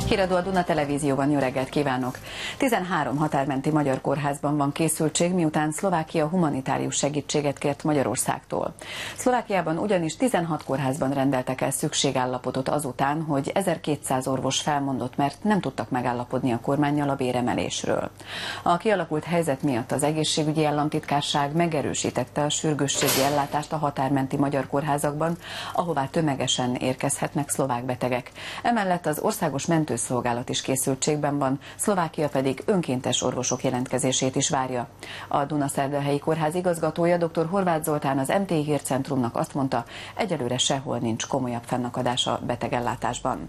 Híradó a Duna Televízióban, jó reggelt kívánok! 13 határmenti magyar kórházban van készültség, miután Szlovákia humanitárius segítséget kért Magyarországtól. Szlovákiában ugyanis 16 kórházban rendeltek el szükségállapotot azután, hogy 1200 orvos felmondott, mert nem tudtak megállapodni a kormánnyal a béremelésről. A kialakult helyzet miatt az egészségügyi államtitkárság megerősítette a sürgősségi ellátást a határmenti magyar kórházakban, ahová tömegesen érkezhetnek szlovák betegek. Emellett az országos mentőszolgálat is készültségben van, Szlovákia pedig önkéntes orvosok jelentkezését is várja. A Dunaszerdahelyi Kórház igazgatója, dr. Horváth Zoltán az MT Hírcentrumnak azt mondta, egyelőre sehol nincs komolyabb fennakadás a betegellátásban.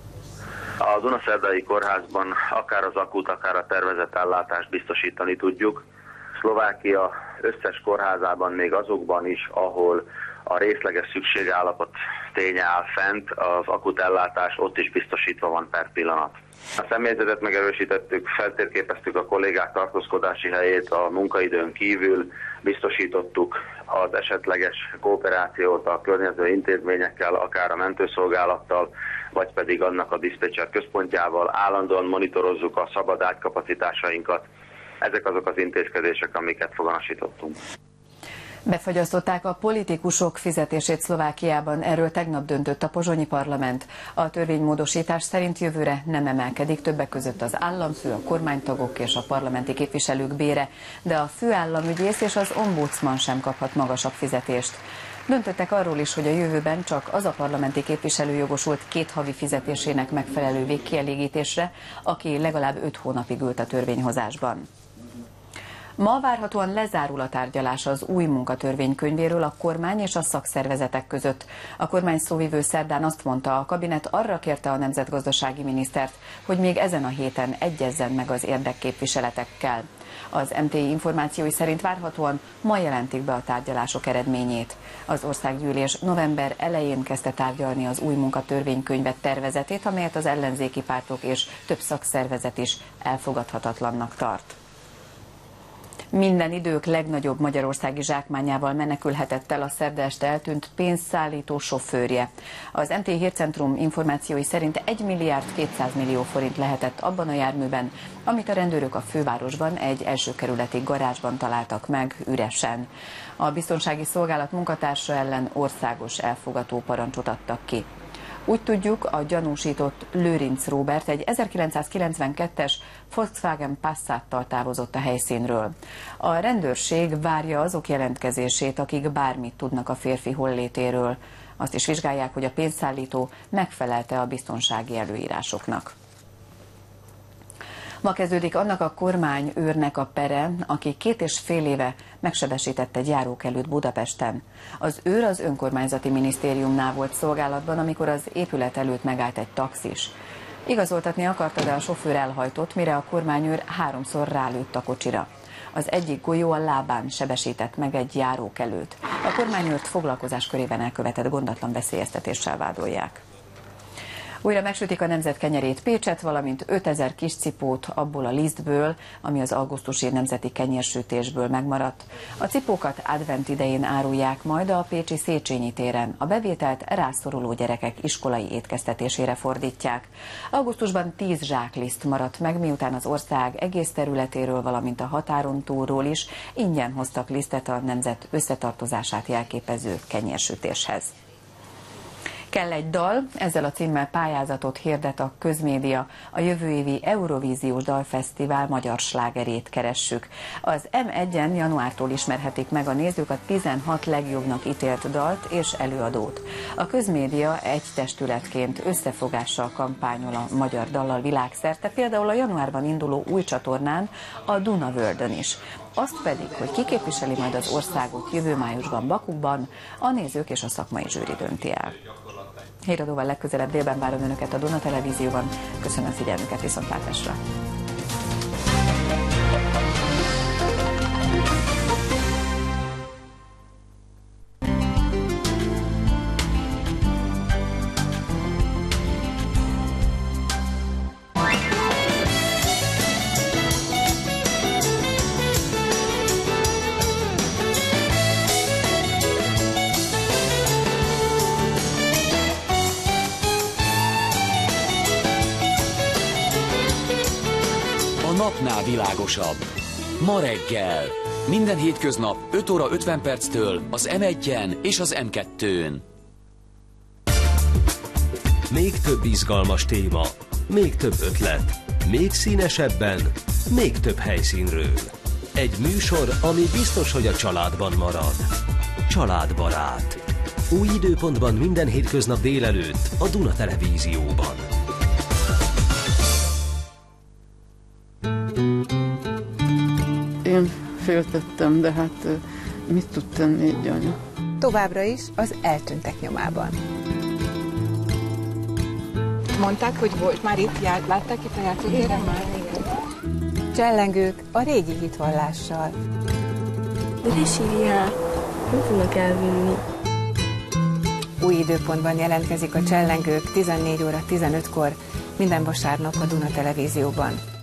A Dunaszerdahelyi Kórházban akár az akut, akár a tervezett ellátást biztosítani tudjuk. Szlovákia összes kórházában, még azokban is, ahol a részleges szükségállapot ténye áll fent, az akut ellátás ott is biztosítva van per pillanat. A személyzetet megerősítettük, feltérképeztük a kollégák tartózkodási helyét a munkaidőn kívül, biztosítottuk az esetleges kooperációt a környező intézményekkel, akár a mentőszolgálattal, vagy pedig annak a diszpécser központjával, állandóan monitorozzuk a szabad ágykapacitásainkat. Ezek azok az intézkedések, amiket foganasítottunk. Befagyasztották a politikusok fizetését Szlovákiában, erről tegnap döntött a pozsonyi parlament. A törvénymódosítás szerint jövőre nem emelkedik, többek között az államfő, a kormánytagok és a parlamenti képviselők bére, de a főállamügyész és az ombudsman sem kaphat magasabb fizetést. Döntöttek arról is, hogy a jövőben csak az a parlamenti képviselő jogosult 2 havi fizetésének megfelelő végkielégítésre, aki legalább 5 hónapig ült a törvényhozásban. Ma várhatóan lezárul a tárgyalás az új munkatörvénykönyvéről a kormány és a szakszervezetek között. A kormány szóvivő szerdán azt mondta, a kabinet arra kérte a nemzetgazdasági minisztert, hogy még ezen a héten egyezzen meg az érdekképviseletekkel. Az MTI információi szerint várhatóan ma jelentik be a tárgyalások eredményét. Az országgyűlés november elején kezdte tárgyalni az új munkatörvénykönyvet tervezetét, amelyet az ellenzéki pártok és több szakszervezet is elfogadhatatlannak tart. Minden idők legnagyobb magyarországi zsákmányával menekülhetett el a szerda este eltűnt pénzszállító sofőrje. Az MT Hírcentrum információi szerint 1 milliárd 200 millió forint lehetett abban a járműben, amit a rendőrök a fővárosban egy elsőkerületi garázsban találtak meg üresen. A biztonsági szolgálat munkatársa ellen országos elfogató parancsot adtak ki. Úgy tudjuk, a gyanúsított Lőrinc Róbert egy 1992-es Volkswagen Passattal távozott a helyszínről. A rendőrség várja azok jelentkezését, akik bármit tudnak a férfi hollétéről. Azt is vizsgálják, hogy a pénzszállító megfelelte a biztonsági előírásoknak. Ma kezdődik annak a kormányőrnek a pere, aki 2,5 éve megsebesített egy járókelőt Budapesten. Az őr az önkormányzati minisztériumnál volt szolgálatban, amikor az épület előtt megállt egy taxis. Igazoltatni akarta, de a sofőr elhajtott, mire a kormányőr 3-szor rálőtt a kocsira. Az egyik golyó a lábán sebesített meg egy járókelőt. A kormányőrt foglalkozás körében elkövetett gondatlan veszélyeztetéssel vádolják. Újra megsütik a nemzet kenyerét Pécset, valamint 5000 kis cipót abból a lisztből, ami az augusztusi nemzeti kenyérsütésből megmaradt. A cipókat advent idején árulják majd a pécsi Széchenyi téren. A bevételt rászoruló gyerekek iskolai étkeztetésére fordítják. Augusztusban 10 zsákliszt maradt meg, miután az ország egész területéről, valamint a határon túlról is ingyen hoztak lisztet a nemzet összetartozását jelképező kenyérsütéshez. Kell egy dal, ezzel a címmel pályázatot hirdet a Közmédia. A jövő évi Eurovíziós Dalfesztivál magyar slágerét keressük. Az M1-en januártól ismerhetik meg a nézők a 16 legjobbnak ítélt dalt és előadót. A Közmédia egy testületként összefogással kampányol a magyar dallal világszerte, például a januárban induló új csatornán, a Duna Worldön is. Azt pedig, hogy ki képviseli majd az országot jövő májusban Bakuban, a nézők és a szakmai zsűri dönti el. Híradóval legközelebb délben várom Önöket a Duna Televízióban. Köszönöm figyelmüket, viszontlátásra! napnál világosabb. Ma reggel. Minden hétköznap 5 óra 50 perctől az M1-en és az M2-n. Még több izgalmas téma, még több ötlet, még színesebben, még több helyszínről. Egy műsor, ami biztos, hogy a családban marad. Családbarát. Új időpontban minden hétköznap délelőtt a Duna Televízióban. Én féltettem, de hát mit tud tenni egy anya? Továbbra is az eltűntek nyomában. Mondták, hogy volt már itt, látták itt a játszótéren? Már Csellengők a régi hitvallással. De ne sírjál, nem tudnak elvinni. Új időpontban jelentkezik a Csellengők 14 óra 15-kor minden vasárnap a Duna Televízióban.